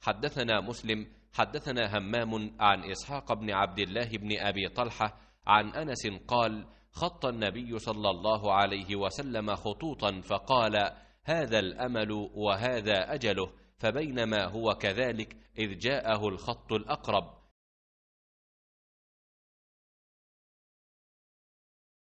حدثنا مسلم حدثنا همام عن إسحاق بن عبد الله بن أبي طلحة عن أنس قال: خط النبي صلى الله عليه وسلم خطوطا فقال: هذا الأمل وهذا أجله، فبينما هو كذلك إذ جاءه الخط الأقرب